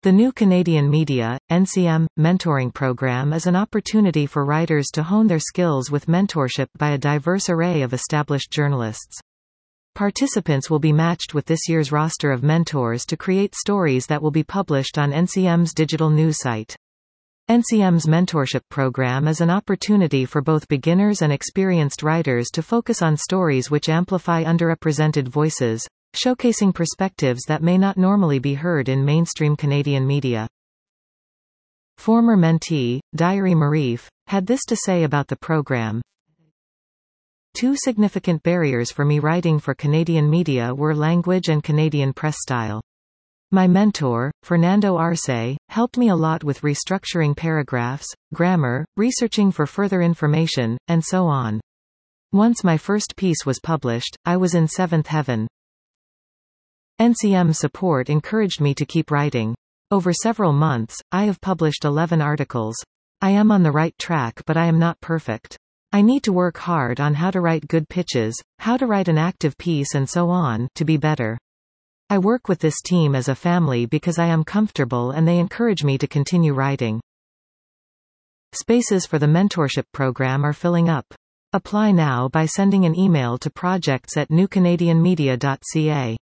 The New Canadian Media, NCM, mentoring program is an opportunity for writers to hone their skills with mentorship by a diverse array of established journalists. Participants will be matched with this year's roster of mentors to create stories that will be published on NCM's digital news site. NCM's mentorship program is an opportunity for both beginners and experienced writers to focus on stories which amplify underrepresented voices, showcasing perspectives that may not normally be heard in mainstream Canadian media. Former mentee, Diary Marif, had this to say about the program. Two significant barriers for me writing for Canadian media were language and Canadian press style. My mentor, Fernando Arce, helped me a lot with restructuring paragraphs, grammar, researching for further information, and so on. Once my first piece was published, I was in seventh heaven. NCM support encouraged me to keep writing. Over several months, I have published 11 articles. I am on the right track, but I am not perfect. I need to work hard on how to write good pitches, how to write an active piece and so on, to be better. I work with this team as a family because I am comfortable and they encourage me to continue writing. Spaces for the mentorship program are filling up. Apply now by sending an email to projects@newcanadianmedia.ca.